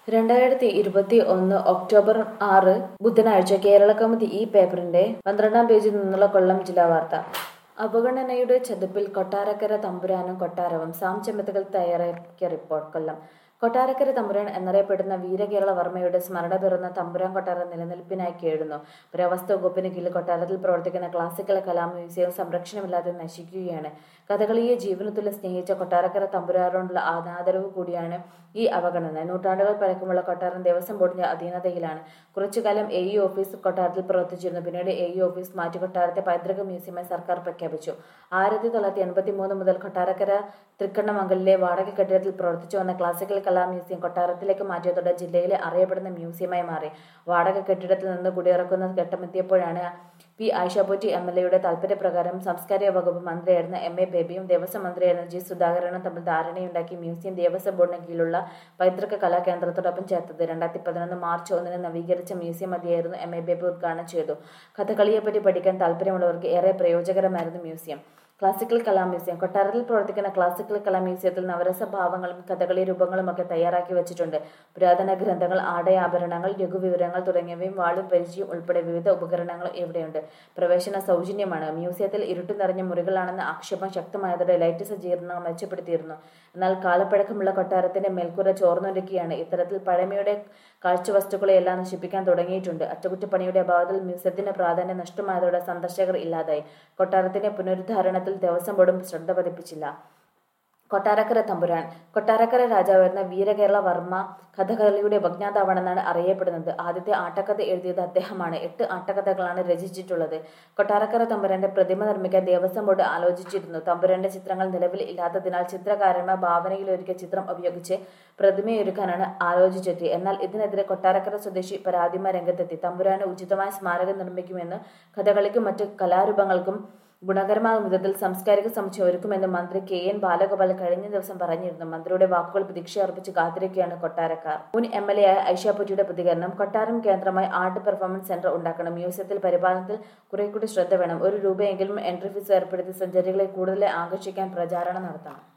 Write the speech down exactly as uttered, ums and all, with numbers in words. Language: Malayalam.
രണ്ടായിരത്തി ഇരുപത്തി ഒന്ന് ഒക്ടോബർ ആറ് ബുധനാഴ്ച കേരളകൗമുദി ഈ പേപ്പറിന്റെ പന്ത്രണ്ടാം പേജിൽ നിന്നുള്ള കൊല്ലം ജില്ലാ വാർത്ത. അവഗണനയുടെ ചതുപ്പിൽ കൊട്ടാരക്കര തമ്പുരാനും കൊട്ടാരവും. സാം ചെമ്പത്തുകൾ തയ്യാറാക്കിയ റിപ്പോർട്ട്. കൊല്ലം. കൊട്ടാരക്കര തമ്പുരാൻ എന്നറിയപ്പെടുന്ന വീരകേരളവർമ്മയുടെ സ്മരണ പേറുന്ന തമ്പുരാൻ കൊട്ടാരം നിലനിൽപ്പിനായി കേഴുന്നു. പുരാവസ്തു വകുപ്പിന് കീഴിൽ കൊട്ടാരത്തിൽ പ്രവർത്തിക്കുന്ന ക്ലാസിക്കൽ കലാ മ്യൂസിയം സംരക്ഷണമില്ലാതെ നശിക്കുകയാണ്. കഥകളിയെ ജീവനത്തുല്യ സ്നേഹിച്ച കൊട്ടാരക്കര തമ്പുരാനോടുള്ള അനാദരവ് കൂടിയാണ് ഈ അവഗണന. നൂറ്റാണ്ടുകൾ പഴക്കമുള്ള കൊട്ടാരം ദേവസ്വം ബോർഡിന്റെ അധീനതയിലാണ്. കുറച്ചുകാലം എ ഇ ഓഫീസ് കൊട്ടാരത്തിൽ പ്രവർത്തിച്ചിരുന്നു. പിന്നീട് എ ഇ ഓഫീസ് മാറ്റി കൊട്ടാരത്തെ പൈതൃക മ്യൂസിയമായി സർക്കാർ പ്രഖ്യാപിച്ചു. ആയിരത്തി തൊള്ളായിരത്തി എൺപത്തി മൂന്ന് മുതൽ കൊട്ടാരക്കര തൃക്കണ്ണമംഗലിലെ വാടക കെട്ടിടത്തിൽ പ്രവർത്തിച്ചു വന്ന ക്ലാസിക്കൽ കലാ മ്യൂസിയം കൊട്ടാരത്തിലേക്ക് മാറ്റിയതോടെ ജില്ലയിലെ അറിയപ്പെടുന്ന മ്യൂസിയമായി മാറി. വാടക കെട്ടിടത്തിൽ നിന്ന് കുടിയിറക്കുന്ന ഘട്ടമെത്തിയപ്പോഴാണ് പി ആയിഷാപോറ്റി എം എൽ എയുടെ താൽപര്യപ്രകാരം സാംസ്കാരിക വകുപ്പ് മന്ത്രിയായിരുന്ന എം എ ബേബിയും ദേവസ്വം മന്ത്രിയായിരുന്ന ജി സുധാകരനും തമ്മിൽ ധാരണയുണ്ടാക്കി മ്യൂസിയം ദേവസ്വം ബോർഡിന് കീഴിലുള്ള പൈതൃക കലാ കേന്ദ്രത്തോടൊപ്പം ചേർത്തത്. രണ്ടായിരത്തി പതിനൊന്ന് മാർച്ച് ഒന്നിന് നവീകരിച്ച മ്യൂസിയം മതിയായിരുന്നു എം എ ബേബി ഉദ്ഘാടനം ചെയ്തു. കഥകളിയെപ്പറ്റി പഠിക്കാൻ താൽപര്യമുള്ളവർക്ക് ഏറെ പ്രയോജനകരമായിരുന്നു മ്യൂസിയം. ക്ലാസിക്കൽ കലാ മ്യൂസിയം. കൊട്ടാരത്തിൽ പ്രവർത്തിക്കുന്ന ക്ലാസിക്കൽ കലാ മ്യൂസിയത്തിൽ നവരസഭാവങ്ങളും കഥകളി രൂപങ്ങളുമൊക്കെ തയ്യാറാക്കി വെച്ചിട്ടുണ്ട്. പുരാതന ഗ്രന്ഥങ്ങൾ, ആടയാഭരണങ്ങൾ, ലഘുവിവരങ്ങൾ തുടങ്ങിയവയും വാളും പരിചയും ഉൾപ്പെടെ വിവിധ ഉപകരണങ്ങളും ഇവിടെയുണ്ട്. പ്രവേശന സൗജന്യമാണ്. മ്യൂസിയത്തിൽ ഇരുട്ടു നിറഞ്ഞ മുറികളാണെന്ന ആക്ഷേപം ശക്തമായതോടെ ലൈറ്റ് സജ്ജീകരണങ്ങൾ മെച്ചപ്പെടുത്തിയിരുന്നു. എന്നാൽ കാലപ്പഴക്കമുള്ള കൊട്ടാരത്തിന്റെ മേൽക്കൂര ചോർന്നൊലിക്കുകയാണ്. ഇത്തരത്തിൽ പഴമയുടെ കാഴ്ചവസ്തുക്കളെയെല്ലാം നശിപ്പിക്കാൻ തുടങ്ങിയിട്ടുണ്ട്. അറ്റകുറ്റപ്പണിയുടെ അഭാവത്തിൽ മ്യൂസിയത്തിന്റെ പ്രാധാന്യം നഷ്ടമായതോടെ സന്ദർശകർ ഇല്ലാതായി. കൊട്ടാരത്തിന്റെ പുനരുദ്ധാരണത്തിൽ ദേവസ്വം ബോർഡും ശ്രദ്ധ പതിപ്പിച്ചില്ല. കൊട്ടാരക്കര തമ്പുരാൻ. കൊട്ടാരക്കര രാജാവായിരുന്ന വീരകേരളവർമ്മ കഥകളിയുടെ ഉപജ്ഞാതാവാണെന്നാണ് അറിയപ്പെടുന്നത്. ആദ്യത്തെ ആട്ടക്കഥ എഴുതിയത് അദ്ദേഹമാണ്. എട്ട് ആട്ടക്കഥകളാണ് രചിച്ചിട്ടുള്ളത്. കൊട്ടാരക്കര തമ്പുരാന്റെ പ്രതിമ നിർമ്മിക്കാൻ ദേവസ്വം ബോർഡ് ആലോചിച്ചിരുന്നു. തമ്പുരാന്റെ ചിത്രങ്ങൾ നിലവിൽ ഇല്ലാത്തതിനാൽ ചിത്രകാരന്മാർ ഭാവനയിലൊരുക്കിയ ചിത്രം ഉപയോഗിച്ച് പ്രതിമയൊരുക്കാനാണ് ആലോചിച്ചത്. എന്നാൽ ഇതിനെതിരെ കൊട്ടാരക്കര സ്വദേശി പരാതിയുമായി രംഗത്തെത്തി. തമ്പുരാന് ഉചിതമായ സ്മാരകം നിർമ്മിക്കുമെന്നും കഥകളിക്കും മറ്റു കലാരൂപങ്ങൾക്കും ഗുണകരമാകും വിധത്തിൽ സാംസ്കാരിക സമുച്ചയം ഒരുക്കുമെന്ന് മന്ത്രി കെ എൻ ബാലഗോപാൽ കഴിഞ്ഞ ദിവസം പറഞ്ഞിരുന്നു. മന്ത്രിയുടെ വാക്കുകൾ പ്രതീക്ഷയർപ്പിച്ച് കാത്തിരിക്കുകയാണ് കൊട്ടാരക്കാർ. മുൻ എം എൽ എ ആയ ഐഷാപോറ്റിയുടെ പ്രതികരണം. കൊട്ടാരം കേന്ദ്രമായി ആർട്ട് പെർഫോമൻസ് സെന്റർ ഉണ്ടാക്കണം. മ്യൂസിയത്തിൽ പരിപാലനത്തിൽ കുറേക്കൂടി ശ്രദ്ധ വേണം. ഒരു രൂപയെങ്കിലും എൻട്രി ഫീസ് ഏർപ്പെടുത്തി സഞ്ചാരികളെ കൂടുതൽ ആകർഷിക്കാൻ പ്രചാരണം നടത്തണം.